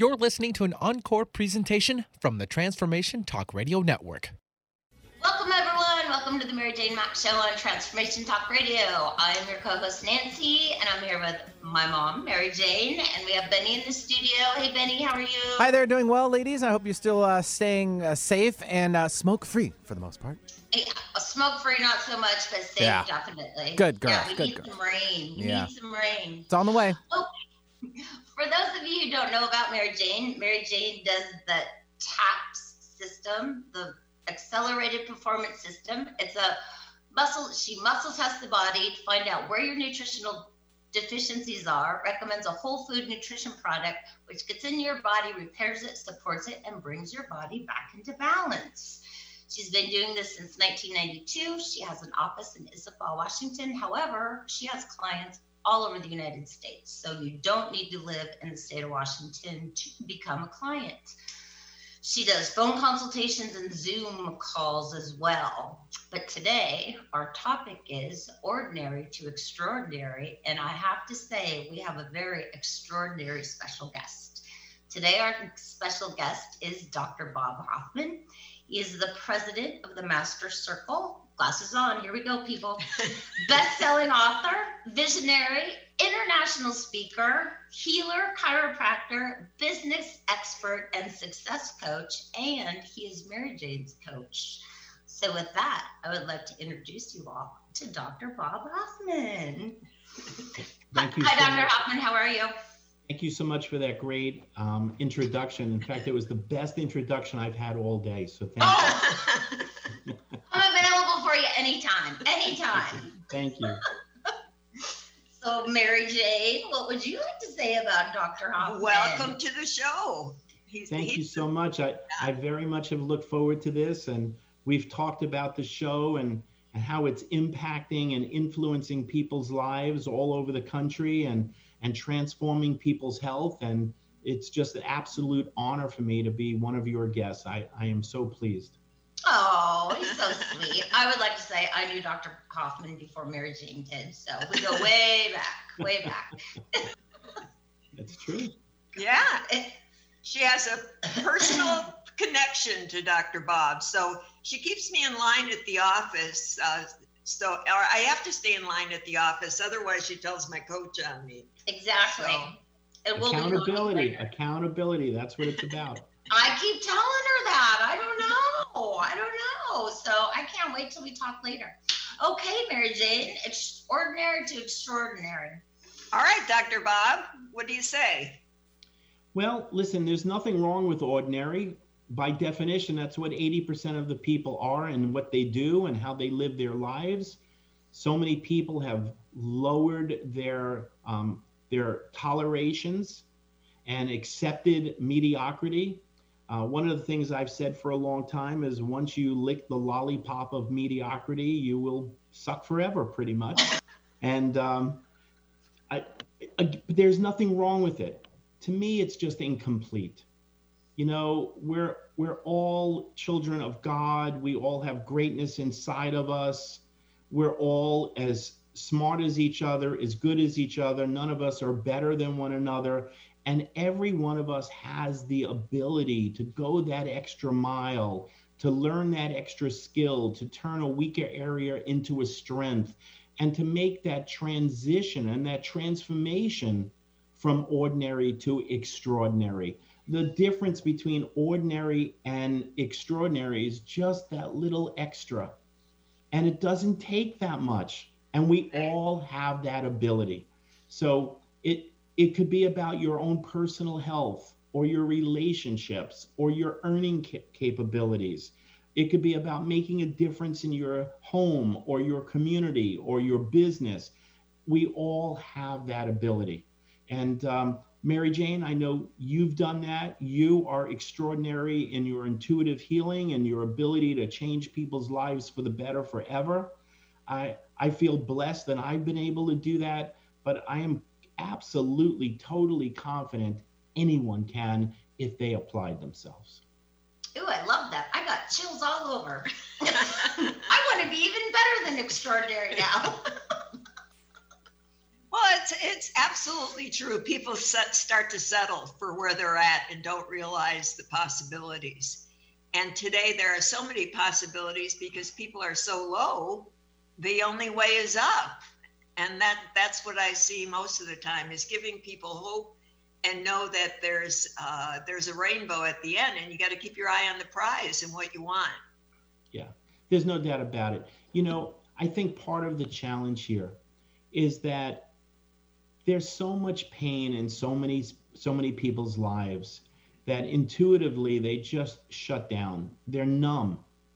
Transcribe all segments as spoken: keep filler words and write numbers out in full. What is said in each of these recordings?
You're listening to an encore presentation from the Transformation Talk Radio Network. Welcome, everyone. Welcome to the Mary Jane Mack Show on Transformation Talk Radio. I am your co-host, Nancy, and I'm here with my mom, Mary Jane, and we have Benny in the studio. Hey, Benny, how are you? Hi there, doing well, ladies. I hope you're still uh, staying uh, safe and uh, smoke-free for the most part. Hey, uh, smoke-free, not so much, but safe, Yeah. definitely. Good girl, Yeah, we good need girl. some rain. We Yeah. need some rain. It's on the way. Oh, for those of you who don't know about Mary Jane, Mary Jane does the TAPS system, the Accelerated Performance System. It's a muscle, she muscle tests the body to find out where your nutritional deficiencies are, recommends a whole food nutrition product, which gets in your body, repairs it, supports it, and brings your body back into balance. She's been doing this since nineteen ninety-two. She has an office in Issaquah, Washington. However, she has clients all over the United States. So you don't need to live in the state of Washington to become a client. She does phone consultations and Zoom calls as well. But today, our topic is ordinary to extraordinary. And I have to say, we have a very extraordinary special guest. Today, our special guest is Doctor Bob Hoffman. He is the president of the Master Circle. Glasses on, here we go, people. Best-selling author, visionary, international speaker, healer, chiropractor, business expert, and success coach, and he is Mary Jane's coach. So with that, I would like to introduce you all to Doctor Bob Hoffman. Thank you Hi, so Doctor much. Hoffman, how are you? Thank you so much for that great um, introduction. In fact, it was the best introduction I've had all day, so thank Oh! I'm available for you anytime, anytime. you. Thank you. So, Mary Jane, what would you like to say about Doctor Hoffman? Welcome to the show. He's, Thank he's, you so much. I, I very much have looked forward to this, and we've talked about the show and, and how it's impacting and influencing people's lives all over the country and, and transforming people's health. And it's just an absolute honor for me to be one of your guests. I, I am so pleased. Oh, he's so sweet. I would like to say I knew Doctor Hoffman before Mary Jane did, so we go way back, way back. That's true. yeah, it, she has a personal connection to Doctor Bob. So she keeps me in line at the office. Uh, so, or I have to stay in line at the office. Otherwise, she tells my coach on me. Exactly. So, And we'll be talking Accountability, later. accountability. That's what it's about. I keep telling her that. I don't know. I don't know. So I can't wait till we talk later. Okay, Mary Jane, extraordinary to extraordinary. All right, Doctor Bob, what do you say? Well, listen, there's nothing wrong with ordinary. By definition, that's what eighty percent of the people are and what they do and how they live their lives. So many people have lowered their um, their tolerations and accepted mediocrity. Uh, one of the things I've said for a long time is once you lick the lollipop of mediocrity, you will suck forever, pretty much. And um, I, I, there's nothing wrong with it. To me, it's just incomplete. You know, we're we're all children of God. We all have greatness inside of us. We're all as smart as each other, as good as each other. None of us are better than one another. And every one of us has the ability to go that extra mile, to learn that extra skill, to turn a weaker area into a strength, and to make that transition and that transformation from ordinary to extraordinary. The difference between ordinary and extraordinary is just that little extra. And it doesn't take that much. And we all have that ability. So it It could be about your own personal health or your relationships or your earning ca- capabilities. It could be about making a difference in your home or your community or your business. We all have that ability. And um, Mary Jane, I know you've done that. You are extraordinary in your intuitive healing and your ability to change people's lives for the better forever. I, I feel blessed that I've been able to do that, but I am absolutely, totally confident anyone can if they applied themselves. Ooh, I love that. I got chills all over. I want to be even better than extraordinary now. Well, it's it's absolutely true. People set, start to settle for where they're at and don't realize the possibilities. And today there are so many possibilities because people are so low. The only way is up, and that that's what I see most of the time, is giving people hope and know that there's uh, there's a rainbow at the end, and you got to keep your eye on the prize and what you want. Yeah, there's no doubt about it. You know, I think part of the challenge here is that there's so much pain in so many so many people's lives that intuitively they just shut down. They're numb.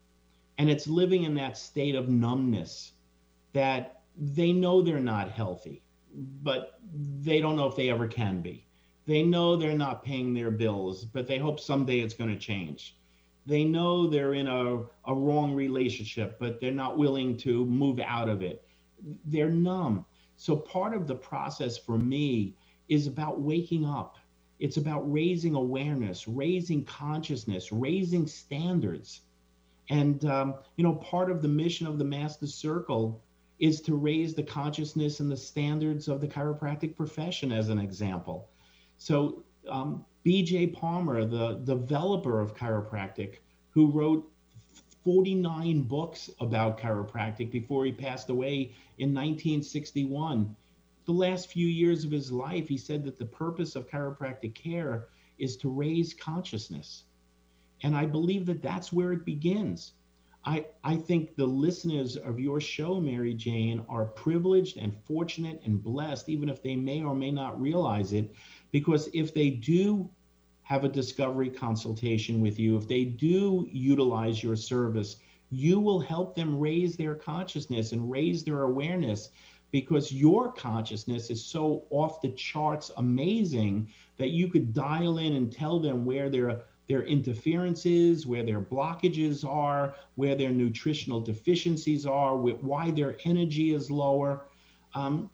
And it's living in that state of numbness that they know they're not healthy, but they don't know if they ever can be. They know they're not paying their bills, but they hope someday it's going to change. They know they're in a, a wrong relationship, but they're not willing to move out of it. They're numb. So part of the process for me is about waking up. It's about raising awareness, raising consciousness, raising standards. And, um, you know, part of the mission of the Master Circle is to raise the consciousness and the standards of the chiropractic profession, as an example. So um, B J Palmer, the developer of chiropractic, who wrote forty-nine books about chiropractic before he passed away in nineteen sixty-one, the last few years of his life, he said that the purpose of chiropractic care is to raise consciousness. And I believe that that's where it begins. I, I think the listeners of your show, Mary Jane, are privileged and fortunate and blessed, even if they may or may not realize it, because if they do have a discovery consultation with you, if they do utilize your service, you will help them raise their consciousness and raise their awareness, because your consciousness is so off the charts amazing that you could dial in and tell them where their their interferences, where their blockages are, where their nutritional deficiencies are, why their energy is lower. Um,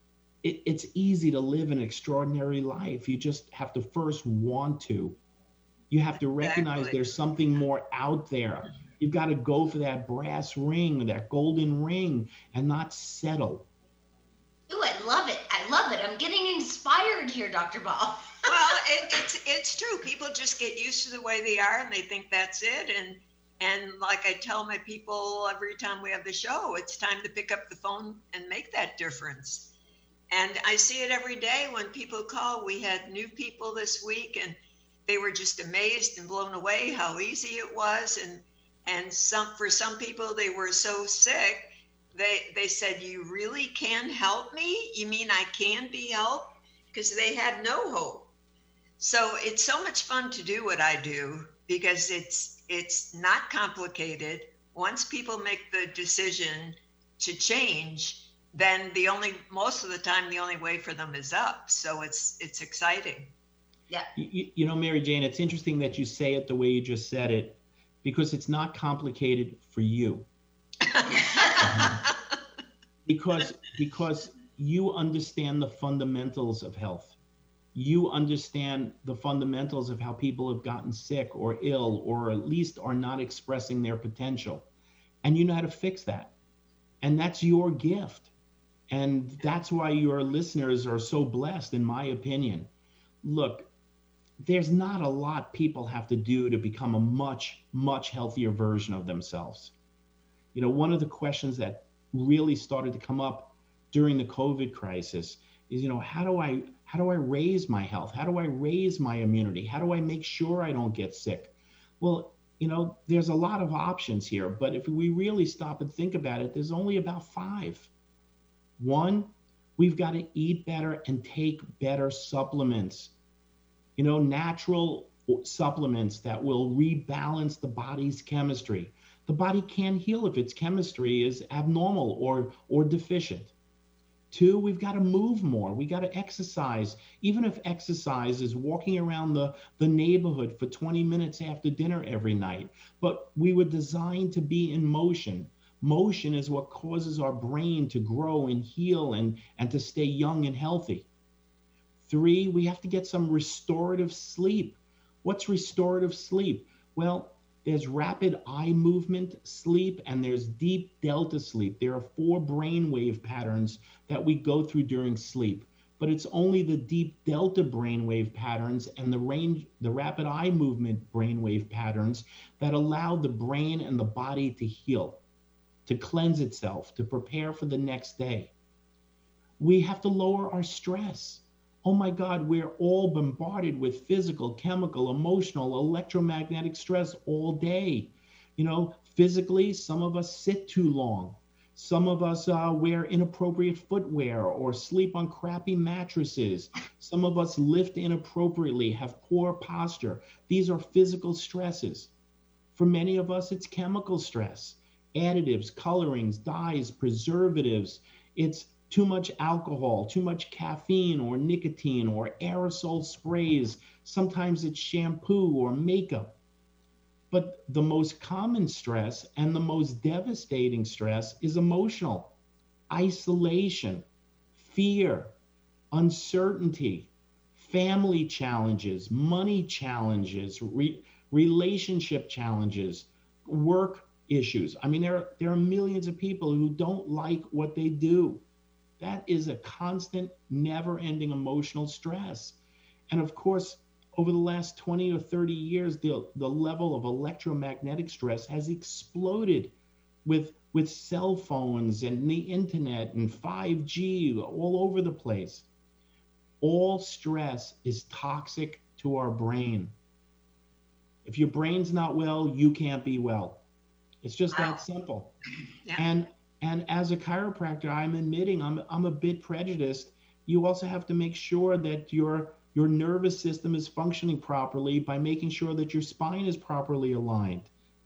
it, it's easy to live an extraordinary life. You just have to first want to. You have to recognize Exactly. There's something more out there. You've got to go for that brass ring, that golden ring, and not settle. Ooh, I love it. I love it. I'm getting inspired here, Doctor Bob. Well, it, it's it's true. People just get used to the way they are, and they think that's it. And and like I tell my people every time we have the show, it's time to pick up the phone and make that difference. And I see it every day when people call. We had new people this week, and they were just amazed and blown away how easy it was. And and some for some people, they were so sick. They they said, "You really can help me? You mean I can be helped?" Because they had no hope. So it's so much fun to do what I do, because it's it's not complicated. Once people make the decision to change, then the only most of the time the only way for them is up. So it's it's exciting. Yeah. You, you know, Mary Jane, it's interesting that you say it the way you just said it, because it's not complicated for you. because because you understand the fundamentals of health. You understand the fundamentals of how people have gotten sick or ill, or at least are not expressing their potential. And you know how to fix that. And that's your gift. And that's why your listeners are so blessed, in my opinion. Look, there's not a lot people have to do to become a much, much healthier version of themselves. You know, one of the questions that really started to come up during the COVID crisis is, you know, how do I how do I raise my health? How do I raise my immunity? How do I make sure I don't get sick? Well, you know, there's a lot of options here, but if we really stop and think about it, there's only about five. One, we've got to eat better and take better supplements. You know, natural supplements that will rebalance the body's chemistry. The body can't heal if its chemistry is abnormal or or deficient. Two, we've got to move more. We got to exercise. Even if exercise is walking around the, the neighborhood for twenty minutes after dinner every night. But we were designed to be in motion. Motion is what causes our brain to grow and heal and, and to stay young and healthy. Three, we have to get some restorative sleep. What's restorative sleep? Well, There's rapid eye movement sleep, and there's deep delta sleep. There are four brainwave patterns that we go through during sleep, but it's only the deep delta brainwave patterns and the range, the rapid eye movement brainwave patterns that allow the brain and the body to heal, to cleanse itself, to prepare for the next day. We have to lower our stress. Oh my God, we're all bombarded with physical, chemical, emotional, electromagnetic stress all day. You know, physically, some of us sit too long. Some of us uh, wear inappropriate footwear or sleep on crappy mattresses. Some of us lift inappropriately, have poor posture. These are physical stresses. For many of us, it's chemical stress. Additives, colorings, dyes, preservatives. It's too much alcohol, too much caffeine or nicotine or aerosol sprays. Sometimes it's shampoo or makeup. But the most common stress and the most devastating stress is emotional. Isolation, fear, uncertainty, family challenges, money challenges, re- relationship challenges, work issues. I mean, there, there are millions of people who don't like what they do. That is a constant, never-ending emotional stress. And of course, over the last twenty or thirty years, the, the level of electromagnetic stress has exploded with, with cell phones and the internet and five G all over the place. All stress is toxic to our brain. If your brain's not well, you can't be well. It's just Wow. that simple. Yeah. And And as a chiropractor, I'm admitting I'm I'm a bit prejudiced. You also have to make sure that your your nervous system is functioning properly by making sure that your spine is properly aligned.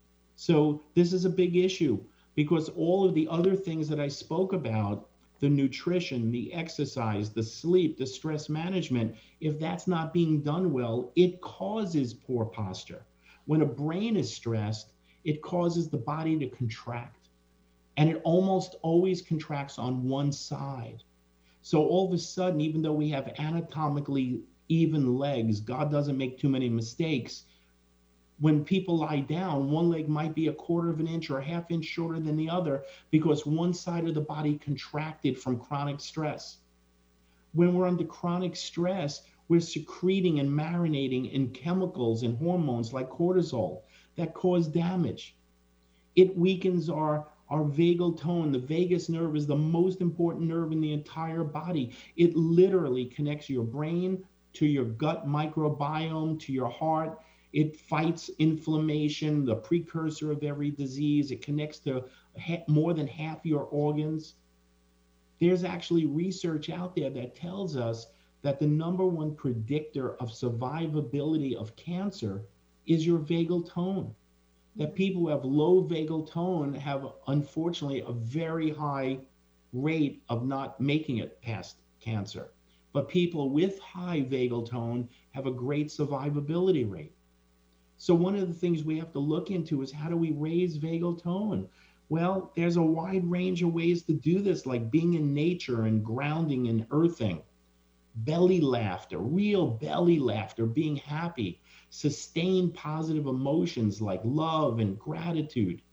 So this is a big issue because all of the other things that I spoke about, the nutrition, the exercise, the sleep, the stress management, if that's not being done well, it causes poor posture. When a brain is stressed, it causes the body to contract. And it almost always contracts on one side. So all of a sudden, even though we have anatomically even legs, God doesn't make too many mistakes. When people lie down, one leg might be a quarter of an inch or a half inch shorter than the other because one side of the body contracted from chronic stress. When we're under chronic stress, we're secreting and marinating in chemicals and hormones like cortisol that cause damage. It weakens our Our vagal tone. The vagus nerve is the most important nerve in the entire body. It literally connects your brain to your gut microbiome, to your heart. It fights inflammation, the precursor of every disease. It connects to ha- more than half your organs. There's actually research out there that tells us that the number one predictor of survivability of cancer is your vagal tone. That people who have low vagal tone have, unfortunately, a very high rate of not making it past cancer. But people with high vagal tone have a great survivability rate. So one of the things we have to look into is how do we raise vagal tone? Well, there's a wide range of ways to do this, like being in nature and grounding and earthing. Belly laughter, real belly laughter, being happy, sustain positive emotions like love and gratitude.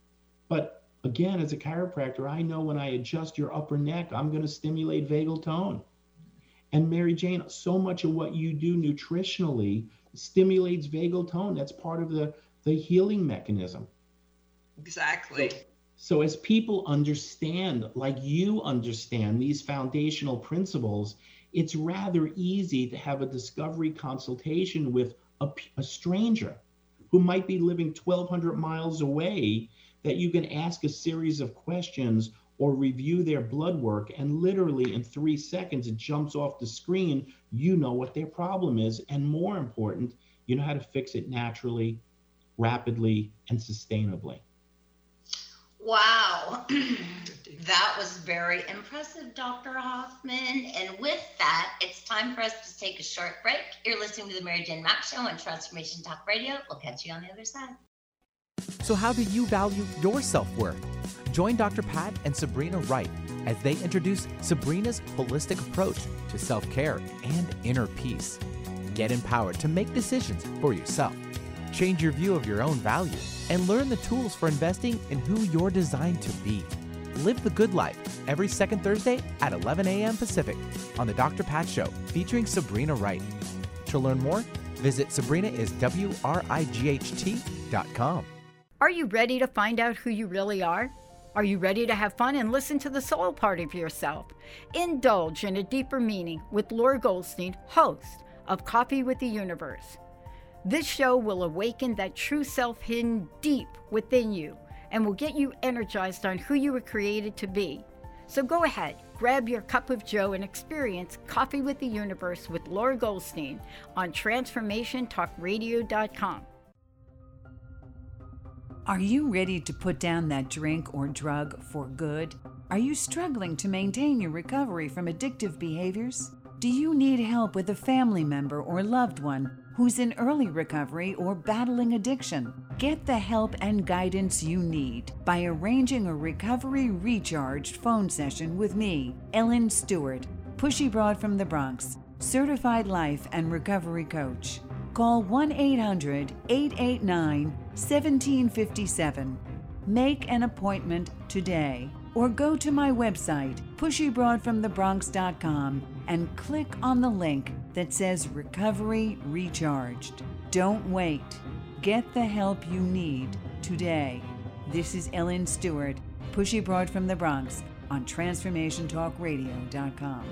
But again, as a chiropractor, I know when I adjust your upper neck, I'm going to stimulate vagal tone. And Mary Jane, so much of what you do nutritionally stimulates vagal tone. That's part of the, the healing mechanism. Exactly. So, so as people understand, like you understand these foundational principles, it's rather easy to have a discovery consultation with a, a stranger who might be living twelve hundred miles away, that you can ask a series of questions or review their blood work, and literally in three seconds, it jumps off the screen. You know what their problem is. And more important, you know how to fix it naturally, rapidly, and sustainably. Wow. That was very impressive, Doctor Hoffman. And with that, it's time for us to take a short break. You're listening to the Mary Jane Mack Show on Transformation Talk Radio. We'll catch you on the other side. So how do you value your self-worth? Join Doctor Pat and Sabrina Wright as they introduce Sabrina's holistic approach to self-care and inner peace. Get empowered to make decisions for yourself. change your view of your own value, and learn the tools for investing in who you're designed to be. Live the Good Life every second Thursday at eleven a.m. Pacific on the Doctor Pat Show featuring Sabrina Wright. To learn more, visit Sabrina is W R I G H T dot com. Are you ready to find out who you really are? Are you ready to have fun and listen to the soul part of yourself? Indulge in a deeper meaning with Laura Goldstein, host of Coffee with the Universe. This show will awaken that true self hidden deep within you and will get you energized on who you were created to be. So go ahead, grab your cup of joe and experience Coffee with the Universe with Laura Goldstein on transformation talk radio dot com. Are you ready to put down that drink or drug for good? Are you struggling to maintain your recovery from addictive behaviors? Do you need help with a family member or loved one who's in early recovery or battling addiction? Get the help and guidance you need by arranging a recovery recharged phone session with me, Ellen Stewart, Pushy Broad from the Bronx, certified life and recovery coach. Call one eight hundred, eight eight nine, one seven five seven. Make an appointment today or go to my website, pushy broad from the bronx dot com, and click on the link that says Recovery Recharged. Don't wait. Get the help you need today. This is Ellen Stewart, Pushy Broad from the Bronx on transformation talk radio dot com.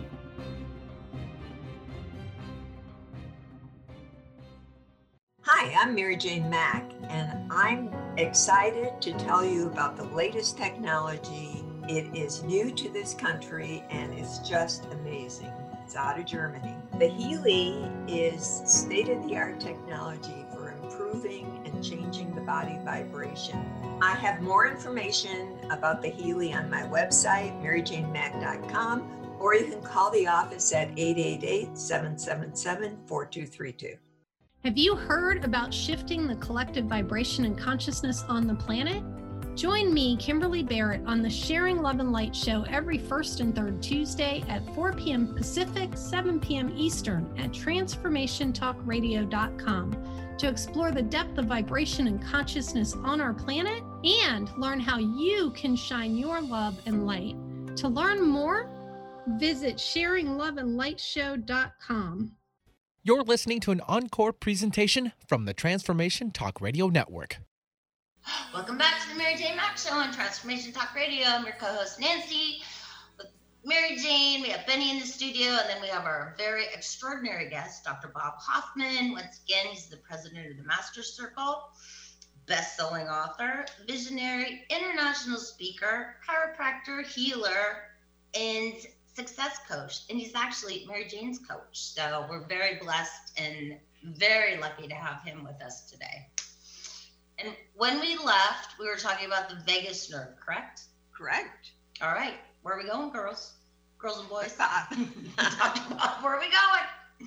Hi, I'm Mary Jane Mack, and I'm excited to tell you about the latest technology. It is new to this country and it's just amazing. It's out of Germany. The Healy is state-of-the-art technology for improving and changing the body vibration. I have more information about the Healy on my website, mary jane mack dot com, or you can call the office at eight eight eight, seven seven seven, four two three two. Have you heard about shifting the collective vibration and consciousness on the planet? Join me, Kimberly Barrett, on the Sharing Love and Light show every first and third Tuesday at four p.m. Pacific, seven p.m. Eastern at transformation talk radio dot com to explore the depth of vibration and consciousness on our planet and learn how you can shine your love and light. To learn more, visit sharing love and light show dot com. You're listening to an encore presentation from the Transformation Talk Radio Network. Welcome back to the Mary Jane Mack Show on Transformation Talk Radio. I'm your co-host Nancy with Mary Jane. We have Benny in the studio, and then we have our very extraordinary guest, Doctor Bob Hoffman. Once again, he's the president of the Master Circle, best-selling author, visionary, international speaker, chiropractor, healer, and success coach. And he's actually Mary Jane's coach. So we're very blessed and very lucky to have him with us today. And when we left, we were talking about the vagus nerve, correct? Correct. All right. Where are we going, girls? Girls and boys? Stop. Where are we going?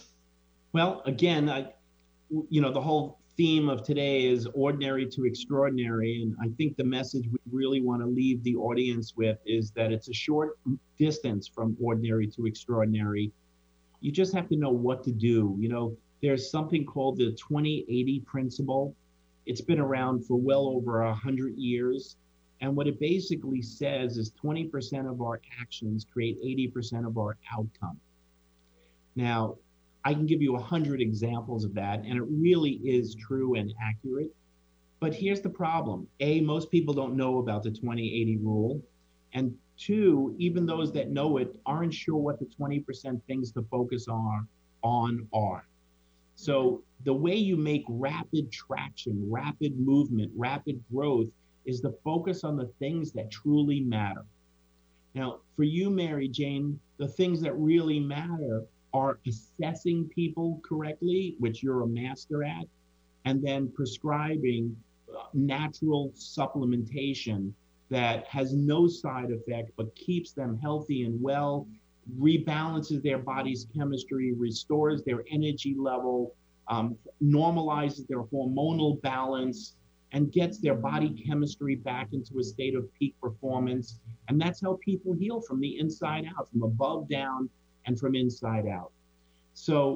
Well, again, I, you know, the whole theme of today is ordinary to extraordinary. And I think the message we really want to leave the audience with is that it's a short distance from ordinary to extraordinary. You just have to know what to do. You know, there's something called the twenty eighty principle. It's been around for well over a hundred years. And what it basically says is twenty percent of our actions create eighty percent of our outcome. Now, I can give you a hundred examples of that, and it really is true and accurate. But here's the problem. A, most people don't know about the twenty eighty rule. And two, even those that know it aren't sure what the twenty percent things to focus on, on are. So the way you make rapid traction, rapid movement, rapid growth is to focus on the things that truly matter. Now, for you, Mary Jane, the things that really matter are assessing people correctly, which you're a master at, and then prescribing natural supplementation that has no side effect, but keeps them healthy and well, rebalances their body's chemistry, restores their energy level, um, normalizes their hormonal balance, and gets their body chemistry back into a state of peak performance. And that's how people heal from the inside out, from above down and from inside out. So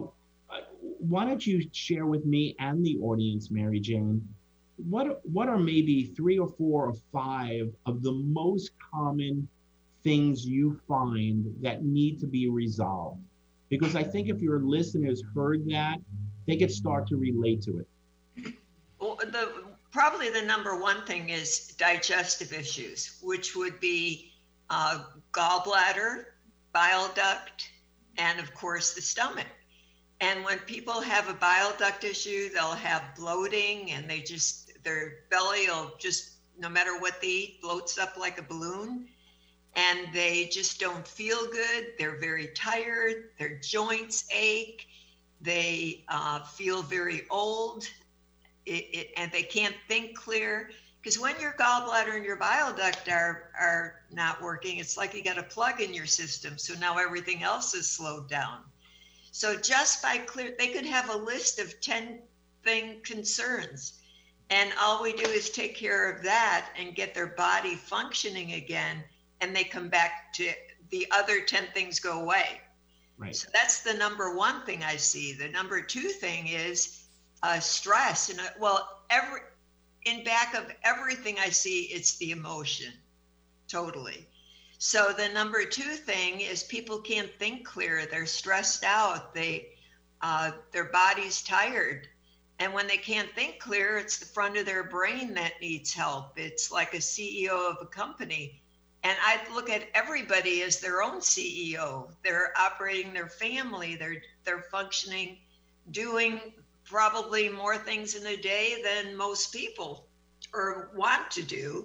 uh, why don't you share with me and the audience, Mary Jane, what what are maybe three or four or five of the most common things you find that need to be resolved? Because I think if your listeners heard that, they could start to relate to it. Well, the probably the number one thing is digestive issues, which would be uh, gallbladder, bile duct, and of course the stomach. And when people have a bile duct issue, they'll have bloating, and they just, their belly will just, no matter what they eat, bloats up like a balloon. And they just don't feel good. They're very tired. Their joints ache. They uh, feel very old. It, it, and they can't think clear. Because when your gallbladder and your bile duct are, are not working, it's like you got a plug in your system. So now everything else is slowed down. So just by clear, they could have a list of ten thing concerns. And all we do is take care of that and get their body functioning again. And they come back to the other ten things go away. Right. So that's the number one thing I see. The number two thing is uh, stress. And uh, well, every in back of everything I see, it's the emotion, totally. So the number two thing is people can't think clear. They're stressed out. They, uh, their body's tired. And when they can't think clear, it's the front of their brain that needs help. It's like a C E O of a company. And I look at everybody as their own C E O. They're operating their family. They're they're functioning, doing probably more things in a day than most people or want to do.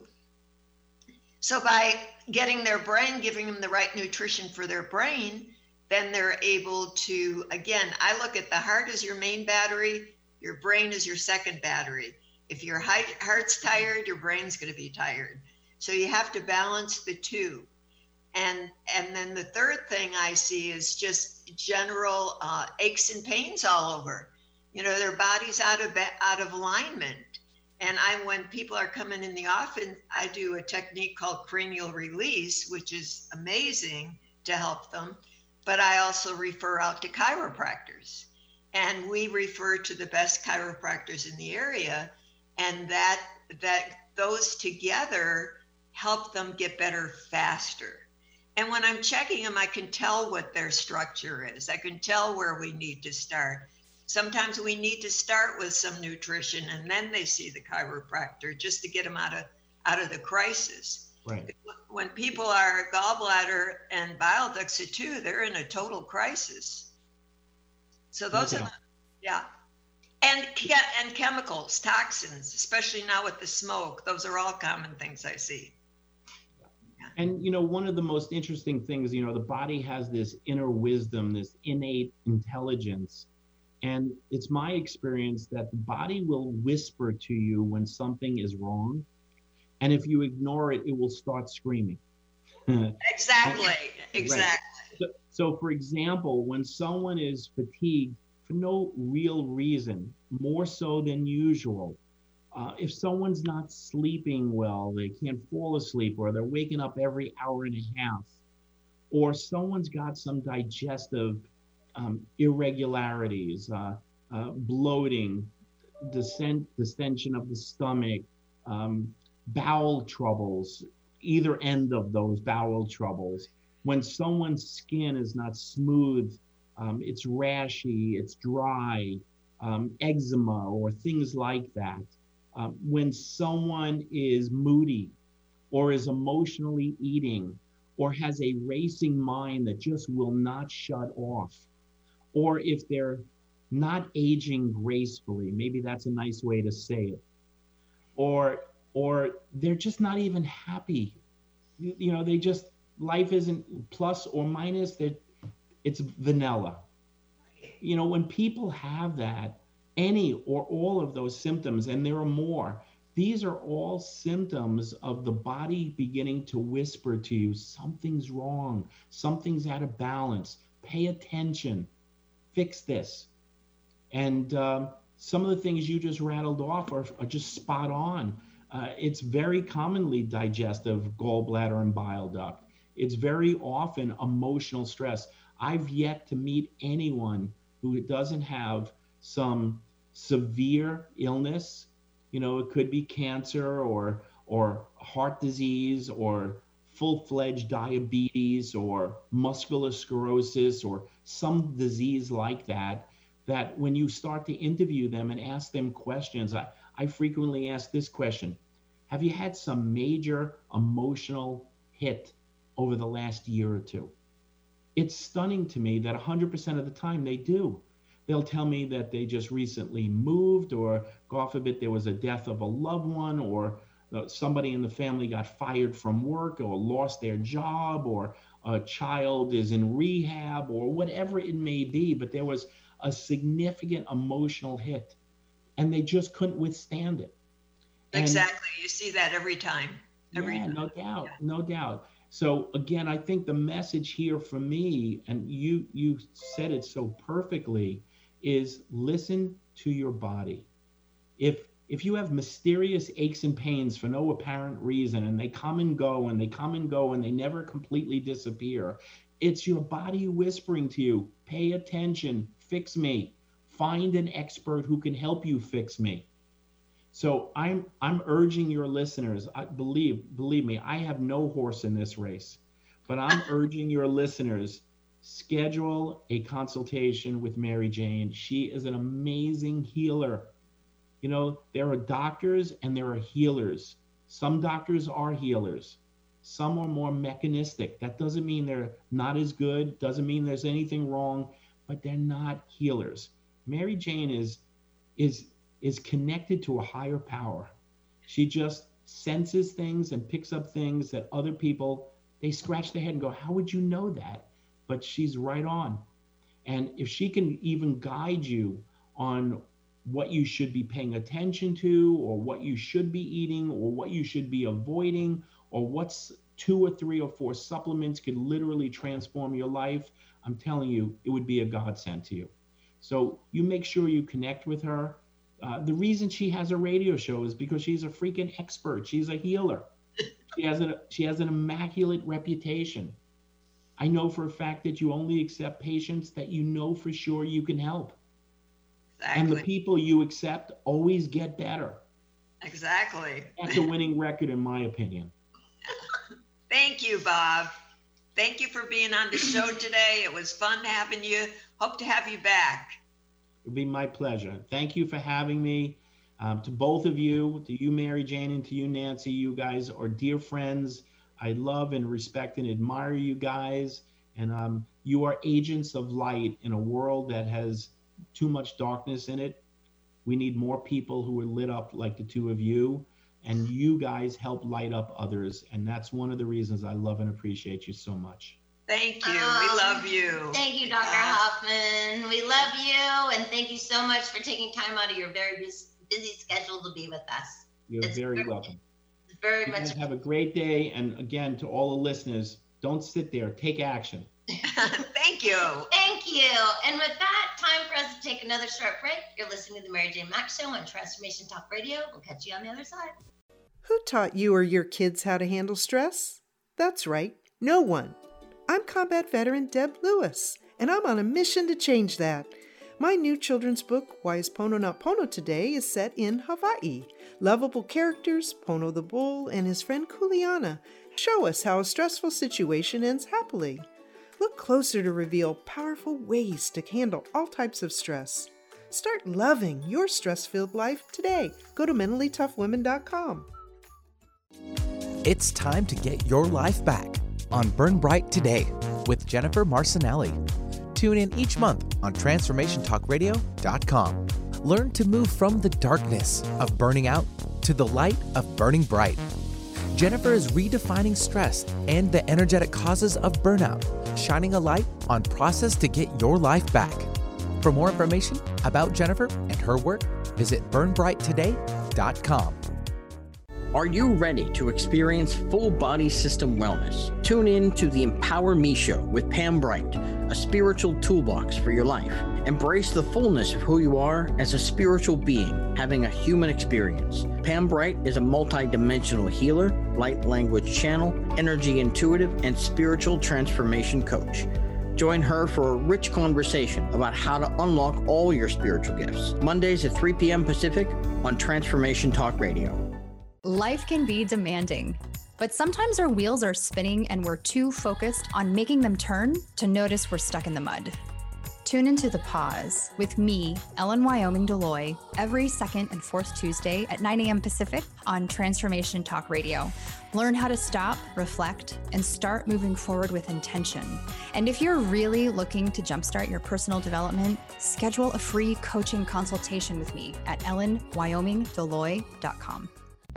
So by getting their brain, giving them the right nutrition for their brain, then they're able to, again, I look at the heart as your main battery, your brain is your second battery. If your heart's tired, your brain's going to be tired. So you have to balance the two. And and then the third thing I see is just general uh, aches and pains all over. You know, their body's out of out of alignment. And I, when people are coming in the office, I do a technique called cranial release, which is amazing to help them. But I also refer out to chiropractors. And we refer to the best chiropractors in the area. And that that those together help them get better faster. And when I'm checking them, I can tell what their structure is. I can tell where we need to start. Sometimes we need to start with some nutrition and then they see the chiropractor just to get them out of out of the crisis. Right. When people are gallbladder and bile ducts too, they're in a total crisis. So those Okay. are, yeah. And and chemicals, toxins, especially now with the smoke. Those are all common things I see. And, you know, one of the most interesting things, you know, the body has this inner wisdom, this innate intelligence. And it's my experience that the body will whisper to you when something is wrong. And if you ignore it, it will start screaming. Exactly, exactly. Right. So, so, for example, when someone is fatigued for no real reason, more so than usual, Uh, if someone's not sleeping well, they can't fall asleep, or they're waking up every hour and a half, or someone's got some digestive um, irregularities, uh, uh, bloating, descent, distension of the stomach, um, bowel troubles, either end of those bowel troubles. When someone's skin is not smooth, um, it's rashy, it's dry, um, eczema, or things like that. Um, when someone is moody or is emotionally eating or has a racing mind that just will not shut off, or if they're not aging gracefully, maybe that's a nice way to say it, or or they're just not even happy. You, you know, they just, life isn't plus or minus, that it's vanilla. You know, when people have that, any or all of those symptoms, and there are more, these are all symptoms of the body beginning to whisper to you, something's wrong, something's out of balance, pay attention, fix this. And um, some of the things you just rattled off are, are just spot on. Uh, it's very commonly digestive, gallbladder and bile duct. It's very often emotional stress. I've yet to meet anyone who doesn't have some severe illness, you know, it could be cancer or or heart disease or full-fledged diabetes or muscular sclerosis or some disease like that, that when you start to interview them and ask them questions, I, I frequently ask this question: have you had some major emotional hit over the last year or two? It's stunning to me that one hundred percent of the time they do. They'll tell me that they just recently moved, or God forbid there was a death of a loved one, or somebody in the family got fired from work or lost their job, or a child is in rehab, or whatever it may be, but there was a significant emotional hit and they just couldn't withstand it. And exactly. You see that every time. Every yeah, time. no doubt, Yeah. no doubt. So again, I think the message here for me, and you you said it so perfectly, is listen to your body. If if you have mysterious aches and pains for no apparent reason, and they come and go and they come and go and they never completely disappear, it's your body whispering to you, pay attention, fix me, find an expert who can help you fix me. So I'm I'm urging your listeners, I believe, believe me, I have no horse in this race, but I'm urging your listeners, schedule a consultation with Mary Jane. She is an amazing healer. You know, there are doctors and there are healers. Some doctors are healers. Some are more mechanistic. That doesn't mean they're not as good, doesn't mean there's anything wrong, but they're not healers. Mary Jane is is is connected to a higher power. She just senses things and picks up things that other people, they scratch their head and go, how would you know that? But she's right on. And if she can even guide you on what you should be paying attention to, or what you should be eating, or what you should be avoiding, or what's two or three or four supplements could literally transform your life, I'm telling you, it would be a godsend to you. So you make sure you connect with her. Uh, the reason she has a radio show is because she's a freaking expert. She's a healer. She has a, she has an immaculate reputation. I know for a fact that you only accept patients that you know for sure you can help. Exactly. And the people you accept always get better. Exactly. That's a winning record, in my opinion. Thank you, Bob. Thank you for being on the show today. It was fun having you. Hope to have you back. It would be my pleasure. Thank you for having me. Um, to both of you, to you, Mary Jane, and to you, Nancy, you guys are dear friends. I love and respect and admire you guys. And um, you are agents of light in a world that has too much darkness in it. We need more people who are lit up like the two of you. And you guys help light up others. And that's one of the reasons I love and appreciate you so much. Thank you. Um, we love you. Thank you, Doctor Yeah. Hoffman. We love you, and thank you so much for taking time out of your very busy, busy schedule to be with us. You're It's very very- welcome. Very You much. guys have a great day. And again, to all the listeners, don't sit there, take action. Thank you. Thank you. And with that, time for us to take another short break. You're listening to the Mary Jane Mack Show on Transformation Talk Radio. We'll catch you on the other side. Who taught you or your kids how to handle stress? That's right, no one. I'm combat veteran Deb Lewis, and I'm on a mission to change that. My new children's book, Why is Pono Not Pono Today, is set in Hawaii. Lovable characters, Pono the bull and his friend Kuleana, show us how a stressful situation ends happily. Look closer to reveal powerful ways to handle all types of stress. Start loving your stress-filled life today. Go to mentally tough women dot com. It's time to get your life back on Burn Bright Today with Jennifer Marcinelli. Tune in each month on transformation talk radio dot com. Learn to move from the darkness of burning out to the light of burning bright. Jennifer is redefining stress and the energetic causes of burnout, shining a light on process to get your life back. For more information about Jennifer and her work, visit burn bright today dot com. Are you ready to experience full body system wellness? Tune in to the Empower Me Show with Pam Bright, a spiritual toolbox for your life. Embrace the fullness of who you are as a spiritual being having a human experience. Pam Bright is a multi-dimensional healer, light language channel, energy intuitive, and spiritual transformation coach. Join her for a rich conversation about how to unlock all your spiritual gifts. Mondays at three p.m. Pacific on Transformation Talk Radio. Life can be demanding, but sometimes our wheels are spinning and we're too focused on making them turn to notice we're stuck in the mud. Tune into The Pause with me, Ellen Wyoming Deloy, every second and fourth Tuesday at nine a.m. Pacific on Transformation Talk Radio. Learn how to stop, reflect, and start moving forward with intention. And if you're really looking to jumpstart your personal development, schedule a free coaching consultation with me at ellen wyoming deloy dot com.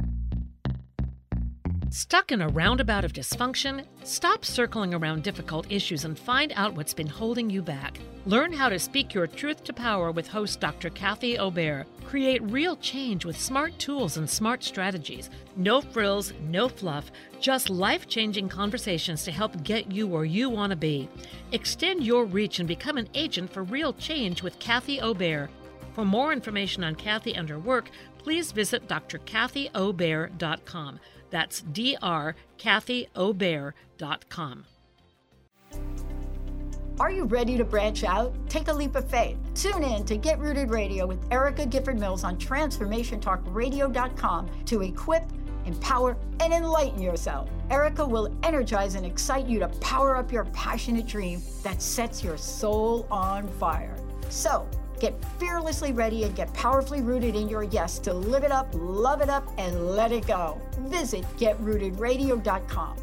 Stuck in a roundabout of dysfunction? Stop circling around difficult issues and find out what's been holding you back. Learn how to speak your truth to power with host Doctor Kathy Obear. Create real change with smart tools and smart strategies. No frills, no fluff, just life-changing conversations to help get you where you want to be. Extend your reach and become an agent for real change with Kathy Obear. For more information on Kathy and her work, please visit d r kathy obear dot com. That's D R Kathy Obear dot com. Are you ready to branch out? Take a leap of faith. Tune in to Get Rooted Radio with Erica Gifford Mills on transformation talk radio dot com to equip, empower, and enlighten yourself. Erica will energize and excite you to power up your passionate dream that sets your soul on fire. So, get fearlessly ready and get powerfully rooted in your yes to live it up, love it up, and let it go. Visit get rooted radio dot com.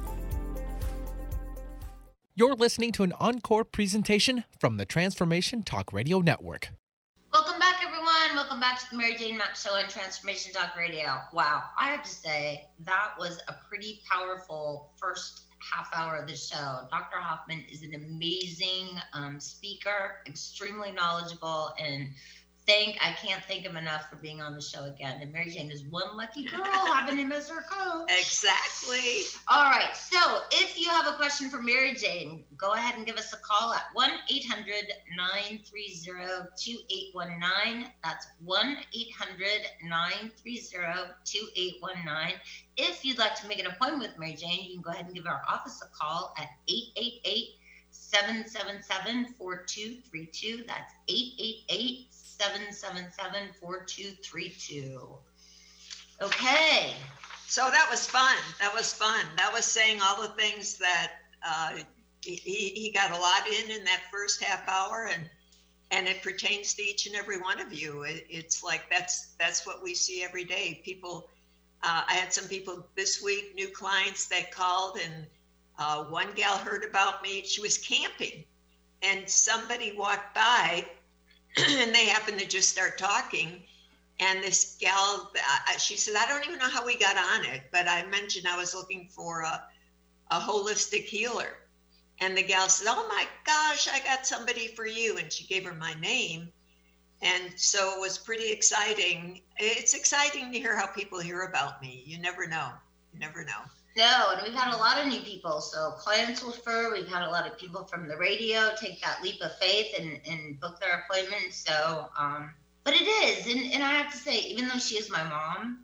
You're listening to an encore presentation from the Transformation Talk Radio Network. Welcome back, everyone. Welcome back to the Mary Jane Mack Show on Transformation Talk Radio. Wow, I have to say, that was a pretty powerful first half hour of the show. Doctor Hoffman is an amazing um, speaker, extremely knowledgeable, and thank I can't thank him enough for being on the show again. And Mary Jane is one lucky girl having him as her coach. Exactly. All right. So if you have a question for Mary Jane, go ahead and give us a call at one eight hundred nine three zero two eight one nine. That's one eight hundred nine three zero two eight one nine. If you'd like to make an appointment with Mary Jane, you can go ahead and give our office a call at eight eight eight, seven seven seven, four two three two. That's eight eight eight, seven seven seven, four two three two. Okay. So that was fun. That was fun. That was saying all the things that uh, he, he got a lot in in that first half hour, and and it pertains to each and every one of you. It, it's like that's that's what we see every day. People, uh, I had some people this week, new clients that called, and uh, one gal heard about me. She was camping, and somebody walked by, and they happened to just start talking. And this gal, uh, she said, I don't even know how we got on it, but I mentioned I was looking for a, a holistic healer. And the gal said, oh my gosh, I got somebody for you. And she gave her my name. And so it was pretty exciting. It's exciting to hear how people hear about me. You never know. You never know. No, and we've had a lot of new people. So clients refer. We've had a lot of people from the radio take that leap of faith and, and book their appointments. So, um, but it is. And, and I have to say, even though she is my mom,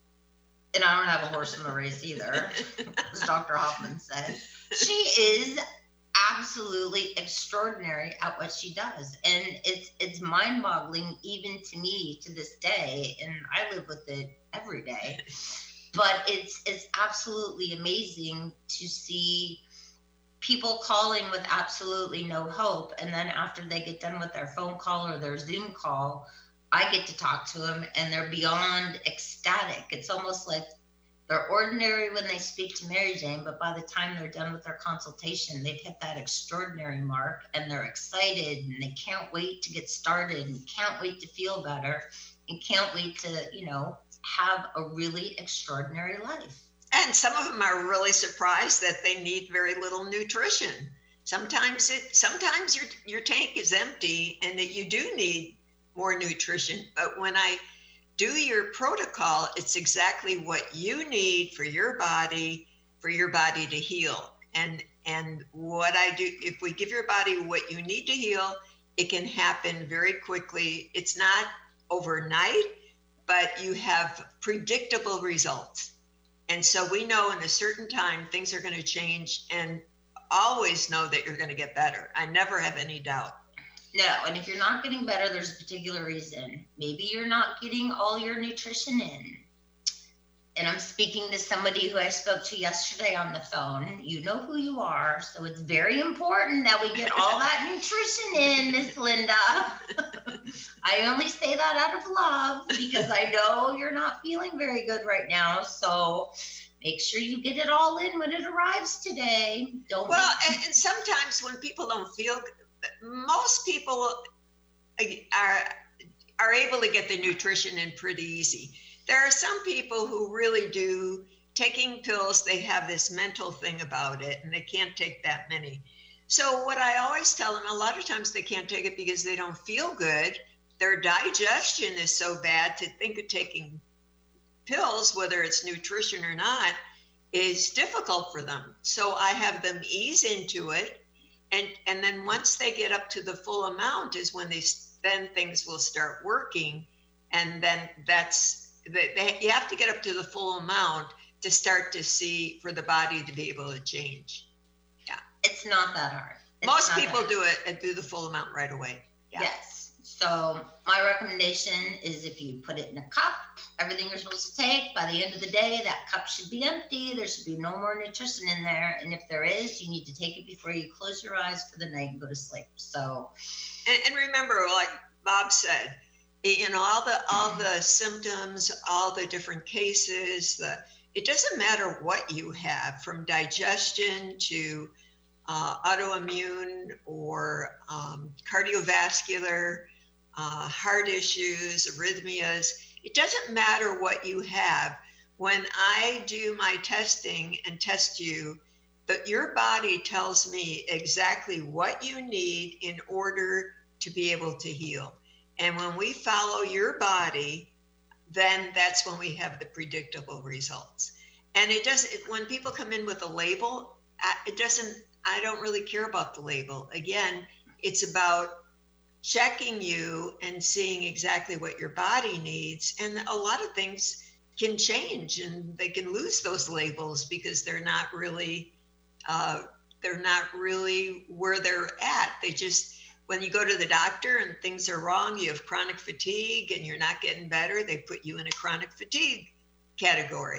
and I don't have a horse in the race either, as Doctor Hoffman said, she is absolutely extraordinary at what she does. And it's it's mind-boggling even to me to this day, and I live with it every day. But it's it's absolutely amazing to see people calling with absolutely no hope. And then after they get done with their phone call or their Zoom call, I get to talk to them and they're beyond ecstatic. It's almost like they're ordinary when they speak to Mary Jane, but by the time they're done with their consultation, they've hit that extraordinary mark and they're excited and they can't wait to get started and can't wait to feel better and can't wait to, you know, have a really extraordinary life. And some of them are really surprised that they need very little nutrition. Sometimes it, sometimes your your tank is empty and that you do need more nutrition. But when I do your protocol, it's exactly what you need for your body, for your body to heal. And and what I do, if we give your body what you need to heal, it can happen very quickly. It's not overnight, but you have predictable results. And so we know in a certain time, things are going to change. And always know that you're going to get better. I never have any doubt. No, and if you're not getting better, there's a particular reason. Maybe you're not getting all your nutrition in. And I'm speaking to somebody who I spoke to yesterday on the phone. You know who you are, so it's very important that we get all that nutrition in, Miss Linda. I only say that out of love because I know you're not feeling very good right now. So make sure you get it all in when it arrives today. Don't well, and, and sometimes when people don't feel good, most people are are able to get the nutrition in pretty easy. There are some people who really do, taking pills, they have this mental thing about it and they can't take that many. So what I always tell them, a lot of times they can't take it because they don't feel good. Their digestion is so bad to think of taking pills, whether it's nutrition or not, is difficult for them. So I have them ease into it. And, and then once they get up to the full amount is when they, then things will start working. And then that's, They, they, you have to get up to the full amount to start to see, for the body to be able to change. Yeah. It's not that hard. It's Most people do it and do the full amount right away. Yeah. Yes. So my recommendation is if you put it in a cup, everything you're supposed to take, by the end of the day, that cup should be empty. There should be no more nutrition in there. And if there is, you need to take it before you close your eyes for the night and go to sleep. So. And, and remember, like Bob said, you know, all the all the symptoms, all the different cases, the, it doesn't matter what you have, from digestion to uh, autoimmune or um, cardiovascular, uh, heart issues, arrhythmias. It doesn't matter what you have. When I do my testing and test you, that your body tells me exactly what you need in order to be able to heal. And when we follow your body, then that's when we have the predictable results. And it doesn't, when people come in with a label, it doesn't, I don't really care about the label. Again, it's about checking you and seeing exactly what your body needs. And a lot of things can change and they can lose those labels because they're not really, uh, they're not really where they're at. They just, when you go to the doctor and things are wrong, you have chronic fatigue and you're not getting better, they put you in a chronic fatigue category.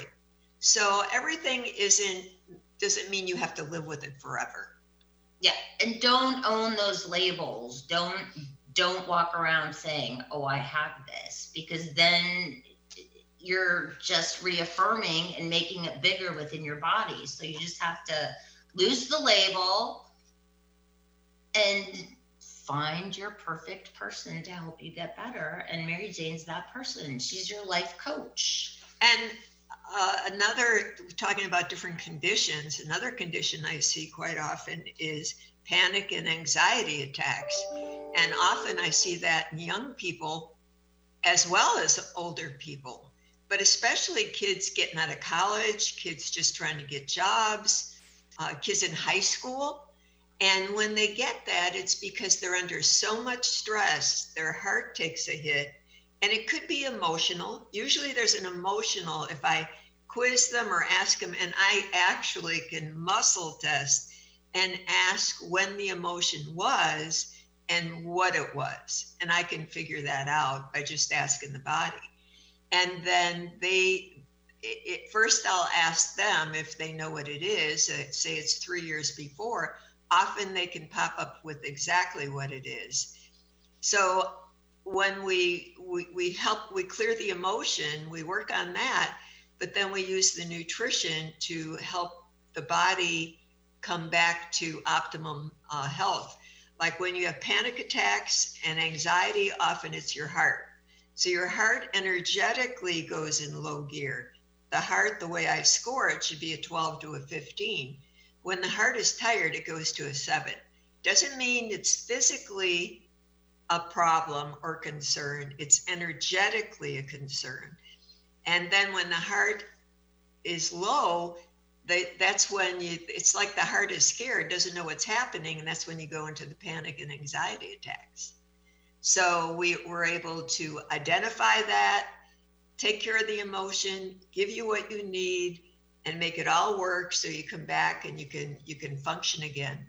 So everything isn't, doesn't mean you have to live with it forever. Yeah, and don't own those labels. Don't, don't walk around saying, oh, I have this, because then you're just reaffirming and making it bigger within your body. So you just have to lose the label and find your perfect person to help you get better. And Mary Jane's that person. She's your life coach. And uh, another, talking about different conditions, another condition I see quite often is panic and anxiety attacks. And often I see that in young people as well as older people, but especially kids getting out of college, kids just trying to get jobs, uh, kids in high school. And when they get that, it's because they're under so much stress, their heart takes a hit, and it could be emotional. Usually there's an emotional, if I quiz them or ask them, and I actually can muscle test and ask when the emotion was and what it was. And I can figure that out by just asking the body. And then they, it, it, first I'll ask them if they know what it is, uh, say it's three years before. Often they can pop up with exactly what it is. So when we, we we help, we clear the emotion, we work on that, but then we use the nutrition to help the body come back to optimum uh, health. Like when you have panic attacks and anxiety, often it's your heart. So your heart energetically goes in low gear. The heart, the way I score it, should be a twelve to a fifteen. When the heart is tired, it goes to a seven. Doesn't mean it's physically a problem or concern. It's energetically a concern. And then when the heart is low, they, that's when you, it's like the heart is scared, doesn't know what's happening. And that's when you go into the panic and anxiety attacks. So we were able to identify that, take care of the emotion, give you what you need, and make it all work so you come back and you can you can function again.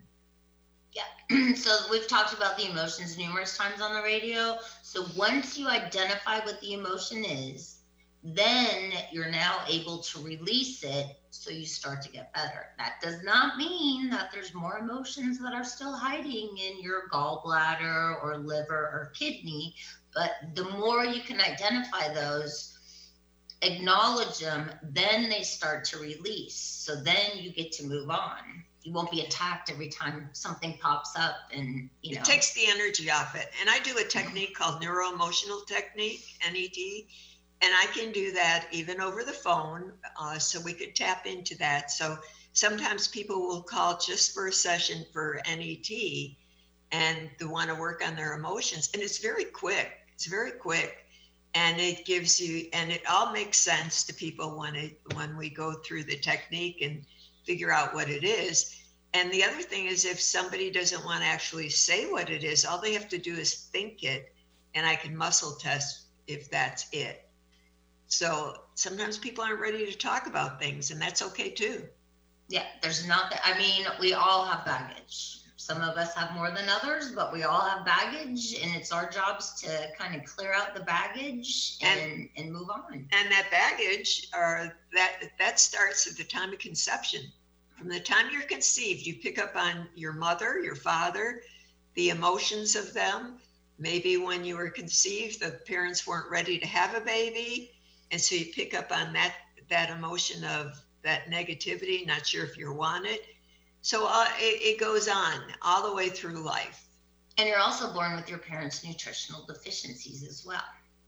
Yeah. So we've talked about the emotions numerous times on the radio. So once you identify what the emotion is, then you're now able to release it so you start to get better. That does not mean that there's more emotions that are still hiding in your gallbladder or liver or kidney, but the more you can identify those, acknowledge them, then they start to release. So then you get to move on. You won't be attacked every time something pops up, and you know. It takes the energy off it. And I do a technique called neuro-emotional technique, N E T, and I can do that even over the phone, uh, so we could tap into that. So sometimes people will call just for a session for N E T, and they want to work on their emotions, and it's very quick. It's very quick, and it gives you, and it all makes sense to people when it when we go through the technique and figure out what it is. And the other thing is, if somebody doesn't want to actually say what it is, all they have to do is think it, and I can muscle test if that's it. So sometimes people aren't ready to talk about things, and that's okay too. Yeah, there's not that. I mean, we all have baggage. Some of us have more than others, but we all have baggage, and it's our jobs to kind of clear out the baggage and, and, and move on. And that baggage, or that that starts at the time of conception. From the time you're conceived, you pick up on your mother, your father, the emotions of them. Maybe when you were conceived, the parents weren't ready to have a baby, and so you pick up on that that emotion of that negativity, not sure if you want it. So uh, it, it goes on all the way through life. And you're also born with your parents' nutritional deficiencies as well.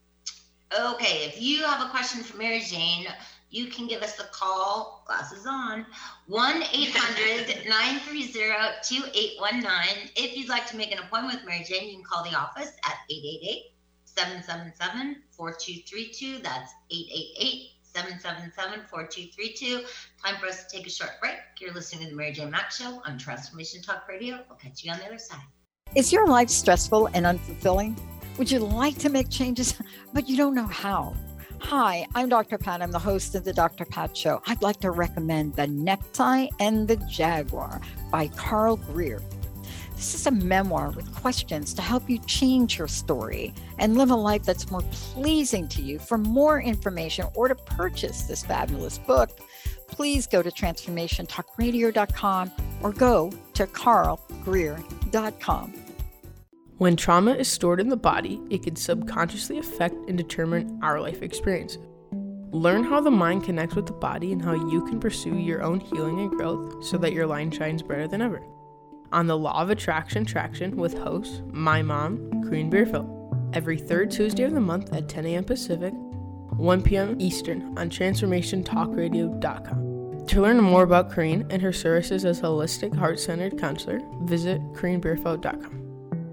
Okay, if you have a question for Mary Jane, you can give us a call, glasses on, one eight hundred nine three zero two eight one nine. If you'd like to make an appointment with Mary Jane, you can call the office at eight eight eight, seven seven seven, four two three two. That's eight eight eight, seven seven seven, four two three two. Time for us to take a short break. You're listening to the Mary Jane Mack Show on Transformation Talk Radio. We'll catch you on the other side. Is your life stressful and unfulfilling? Would you like to make changes, but you don't know how? Hi, I'm Doctor Pat. I'm the host of the Doctor Pat Show. I'd like to recommend The Necktie and the Jaguar by Carl Greer. This is a memoir with questions to help you change your story and live a life that's more pleasing to you. For more information or to purchase this fabulous book, please go to transformation talk radio dot com or go to carl greer dot com. When trauma is stored in the body, it can subconsciously affect and determine our life experiences. Learn how the mind connects with the body and how you can pursue your own healing and growth so that your light shines brighter than ever. On the Law of Attraction Traction with host, my mom, Corinne Beerfield, every third Tuesday of the month at ten a.m. Pacific, one p.m. Eastern on transformation talk radio dot com. To learn more about Corinne and her services as a holistic, heart-centered counselor, visit corinne beerfield dot com.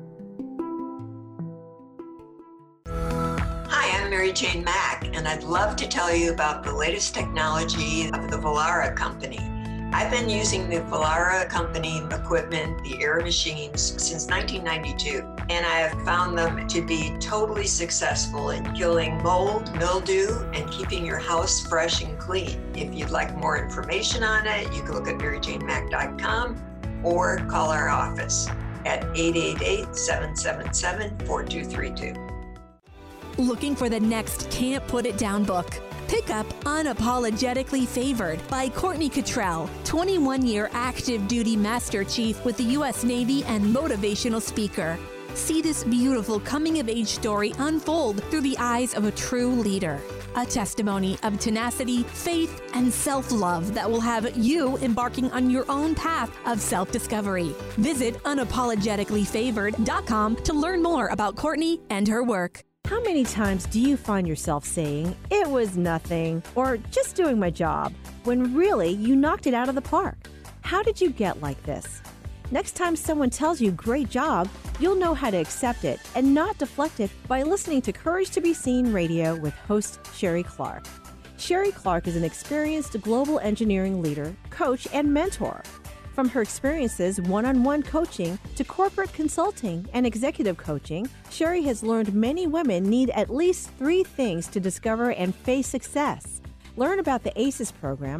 Mary Jane Mack, and I'd love to tell you about the latest technology of the Vollara company. I've been using the Vollara company equipment, the air machines, since nineteen ninety-two, and I have found them to be totally successful in killing mold, mildew, and keeping your house fresh and clean. If you'd like more information on it, you can look at mary jane mack dot com or call our office at eight eight eight, seven seven seven, four two three two. Looking for the next Can't Put It Down book? Pick up Unapologetically Favored by Courtney Cottrell, twenty-one-year active duty Master Chief with the U S Navy and motivational speaker. See this beautiful coming-of-age story unfold through the eyes of a true leader. A testimony of tenacity, faith, and self-love that will have you embarking on your own path of self-discovery. Visit unapologetically favored dot com to learn more about Courtney and her work. How many times do you find yourself saying, "It was nothing," or "just doing my job," when really you knocked it out of the park? How did you get like this? Next time someone tells you "great job," you'll know how to accept it and not deflect it by listening to Courage to Be Seen Radio with host Sherry Clark. Sherry Clark is an experienced global engineering leader, coach, and mentor. From her experiences one-on-one coaching to corporate consulting and executive coaching, Sherry has learned many women need at least three things to discover and face success. Learn about the ACES program,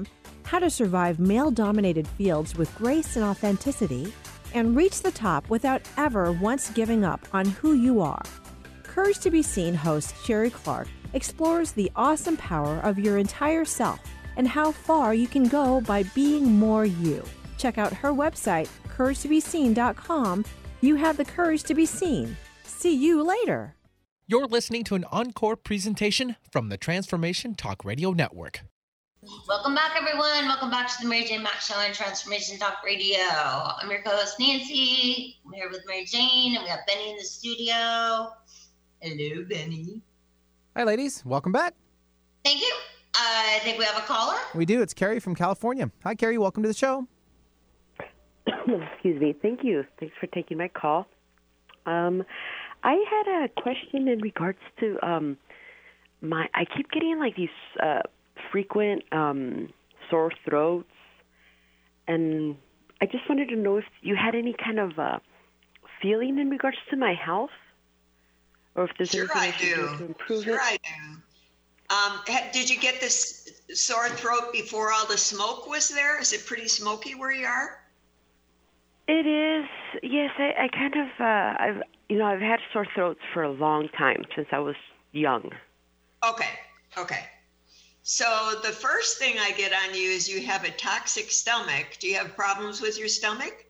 how to survive male-dominated fields with grace and authenticity, and reach the top without ever once giving up on who you are. Courage to be Seen host Sherry Clark explores the awesome power of your entire self and how far you can go by being more you. Check out her website, courage to be seen dot com. You have the courage to be seen. See you later. You're listening to an encore presentation from the Transformation Talk Radio Network. Welcome back, everyone. Welcome back to the Mary Jane Mack Show on Transformation Talk Radio. I'm your co-host, Nancy. I'm here with Mary Jane, and we have Benny in the studio. Hello, Benny. Hi, ladies. Welcome back. Thank you. Uh, I think we have a caller. We do. It's Carrie from California. Hi, Carrie. Welcome to the show. Excuse me. Thank you. Thanks for taking my call. Um, I had a question in regards to um, my. I keep getting like these uh, frequent um, sore throats, and I just wanted to know if you had any kind of uh, feeling in regards to my health, or if there's Sure, anything I I should do. do to improve Sure, it. I do. Um, ha- did you get this sore throat before all the smoke was there? Is it pretty smoky where you are? It is. Yes, I, I kind of. Uh, I've you know I've had sore throats for a long time since I was young. Okay, okay. So the first thing I get on you is you have a toxic stomach. Do you have problems with your stomach?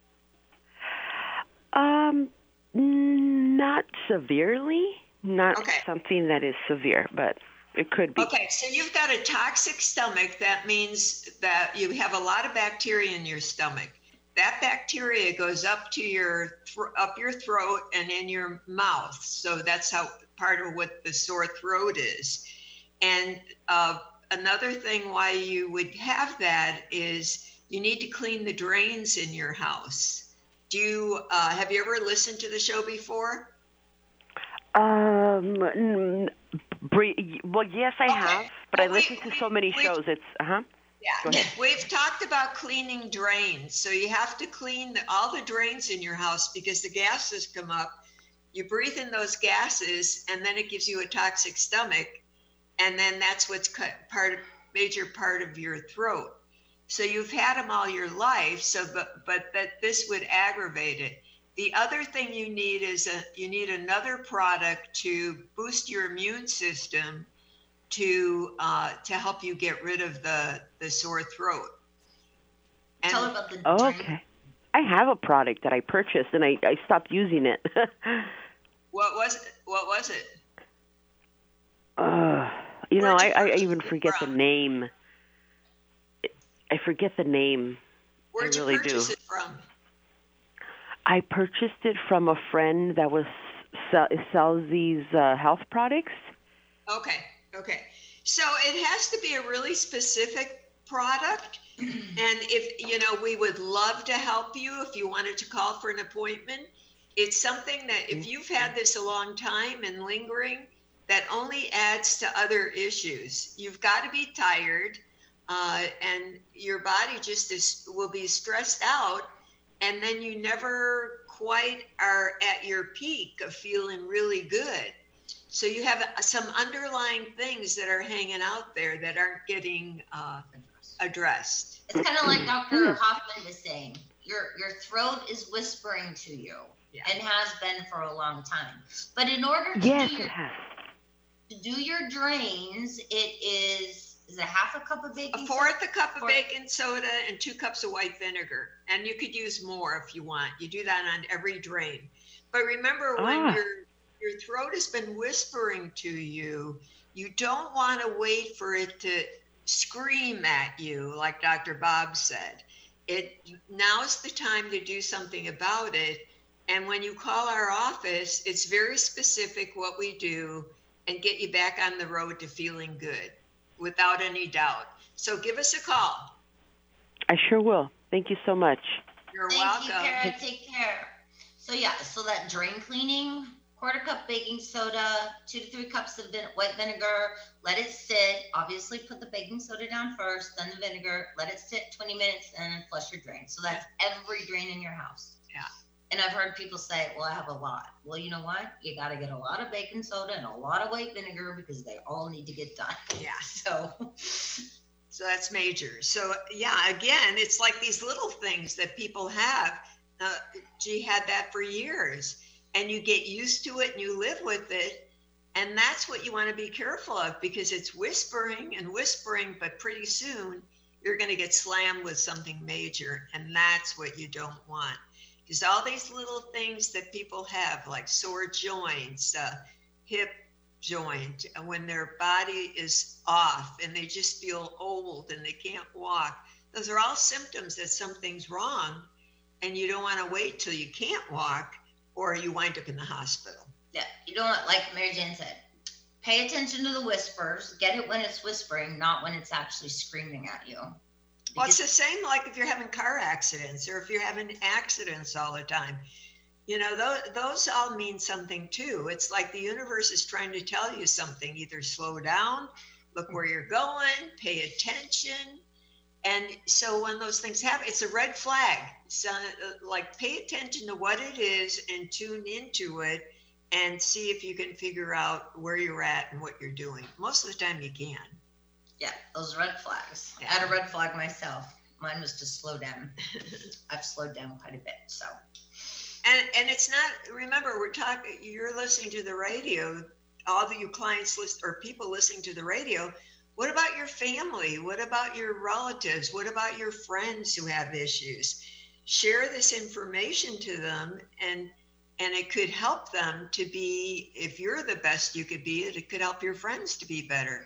Um, not severely. Not Okay. something that is severe, but it could be. Okay, so you've got a toxic stomach. That means that you have a lot of bacteria in your stomach. That bacteria goes up to your thr- up your throat and in your mouth. So that's how part of what the sore throat is. And uh, another thing why you would have that is you need to clean the drains in your house. Do you uh, have you ever listened to the show before? Um, n- bre- well, yes, I have, but I listen to so many shows. It's uh huh. Go Yeah, ahead. we've talked about cleaning drains. So you have to clean the, all the drains in your house because the gases come up. You breathe in those gases, and then it gives you a toxic stomach, and then that's what's cut, part of major part of your throat. So you've had them all your life. So, but but that this would aggravate it. The other thing you need is a you need another product to boost your immune system to uh, to help you get rid of the, the sore throat. And Tell her about the Oh, okay. I have a product that I purchased, and I, I stopped using it. what was it? What was it? uh, you know, Where'd I, you I even purchase it forget the from? name. I forget the name. Where'd I you really purchase do. it from? I purchased it from a friend that was sell, sells these uh, health products. Okay, okay. So it has to be a really specific product. And if, you know, we would love to help you if you wanted to call for an appointment. It's something that if you've had this a long time and lingering, that only adds to other issues. You've got to be tired, uh, and your body just is, will be stressed out, and then you never quite are at your peak of feeling really good. So you have some underlying things that are hanging out there that aren't getting uh, addressed. It's kind of like Doctor Hoffman was saying. Your your throat is whispering to you, and has been for a long time. But in order to Yes, do it your, has. to do your drains, it is is it half a cup of baking A fourth soda? a cup of Fourth- baking soda and two cups of white vinegar. And you could use more if you want. You do that on every drain. But remember, when Ah. your your throat has been whispering to you, you don't want to wait for it to scream at you, like Doctor Bob said. It now's the time to do something about it. And when you call our office, it's very specific what we do and get you back on the road to feeling good, without any doubt. So give us a call. I sure will. Thank you so much. You're Thank welcome. you, Kara. Take care. So yeah, so that drain cleaning, quarter cup baking soda, two to three cups of vin- white vinegar. Let it sit. Obviously, put the baking soda down first, then the vinegar. Let it sit twenty minutes, and then flush your drain. So that's every drain in your house. Yeah. And I've heard people say, "Well, I have a lot." Well, you know what? You got to get a lot of baking soda and a lot of white vinegar because they all need to get done. Yeah. So, So that's major. So yeah, again, it's like these little things that people have. Uh, she had that for years, and you get used to it and you live with it. And that's what you want to be careful of, because it's whispering and whispering, but pretty soon you're going to get slammed with something major. And that's what you don't want. Because all these little things that people have, like sore joints, uh, hip joint, when their body is off and they just feel old and they can't walk, those are all symptoms that something's wrong. And you don't want to wait till you can't walk or you wind up in the hospital. Yeah, you don't want, like Mary Jane said, pay attention to the whispers. Get it when it's whispering, not when it's actually screaming at you. Because well, it's the same like if you're having car accidents or if you're having accidents all the time. You know, those, those all mean something too. It's like the universe is trying to tell you something. Either slow down, look where you're going, pay attention. And so when those things happen, it's a red flag. So like pay attention to what it is and tune into it and see if you can figure out where you're at and what you're doing. Most of the time you can. Yeah, those red flags. Yeah. I had a red flag myself. Mine was to slow down. I've slowed down quite a bit, so. And and it's not, remember, we're talking, you're listening to the radio, all of you clients list or people listening to the radio. What about your family? What about your relatives? What about your friends who have issues? Share this information to them, and and it could help them to be, if you're the best you could be, it could help your friends to be better.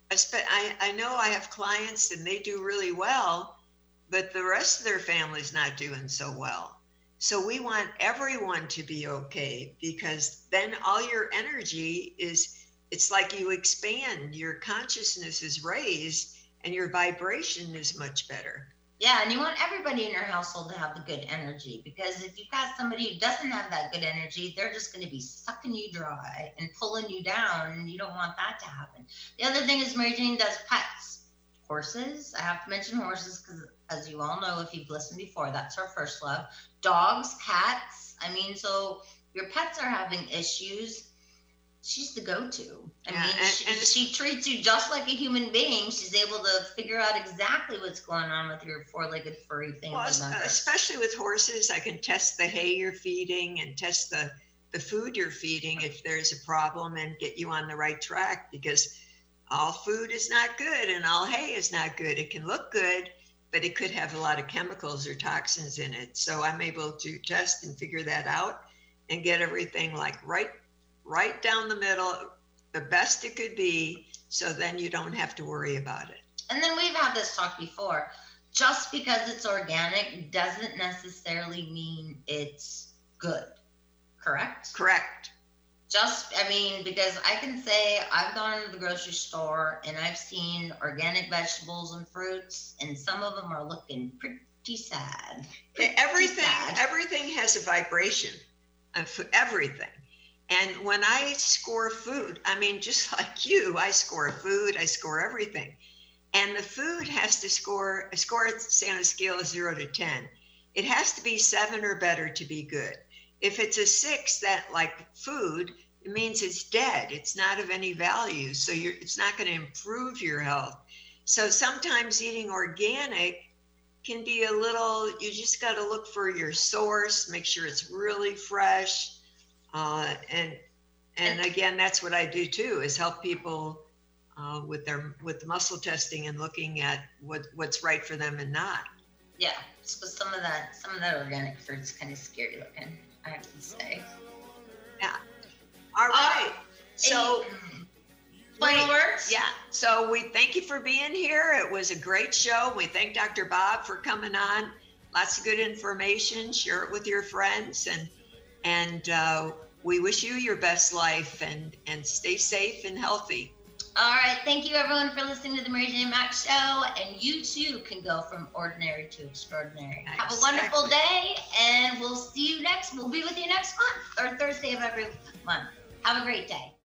I, I know I have clients and they do really well, but the rest of their family's not doing so well. So we want everyone to be okay, because then all your energy is, it's like you expand, your consciousness is raised and your vibration is much better. Yeah, and you want everybody in your household to have the good energy, because if you've got somebody who doesn't have that good energy, they're just going to be sucking you dry and pulling you down, and you don't want that to happen. The other thing is Mary Jane does pets. Horses, I have to mention horses because, as you all know, if you've listened before, that's our first love. Dogs, cats, I mean, so your pets are having issues. She's the go-to. I yeah, mean, and, she, and she treats you just like a human being. She's able to figure out exactly what's going on with your four-legged furry thing. Well, especially with horses, I can test the hay you're feeding and test the, the food you're feeding if there's a problem and get you on the right track, because all food is not good and all hay is not good. It can look good, but it could have a lot of chemicals or toxins in it. So I'm able to test and figure that out and get everything like right right down the middle, the best it could be, so then you don't have to worry about it. And then we've had this talk before. Just because it's organic doesn't necessarily mean it's good, correct? Correct. Just, I mean, because I can say I've gone to the grocery store and I've seen organic vegetables and fruits, and some of them are looking pretty sad. Pretty everything, sad. Everything has a vibration, of everything. And when I score food, I mean, just like you, I score food, I score everything. And the food has to score, a score on a scale of zero to ten. It has to be seven or better to be good. If it's a six, that like food, it means it's dead. It's not of any value. So you're, it's not going to improve your health. So sometimes eating organic can be a little, you just got to look for your source, make sure it's really fresh. Uh, and and again, that's what I do too, is help people uh, with their with the muscle testing and looking at what what's right for them and not. Yeah, so some of that some of that organic fruit's kind of scary looking, I have to say. Yeah. All right. Uh, so final words? Yeah. So we thank you for being here. It was a great show. We thank Doctor Bob for coming on. Lots of good information. Share it with your friends, and. And uh, we wish you your best life, and, and stay safe and healthy. All right. Thank you, everyone, for listening to the Mary Jane Mack Show. And you, too, can go from ordinary to extraordinary. Exactly. Have a wonderful day, and we'll see you next. We'll be with you next month, or Thursday of every month. Have a great day.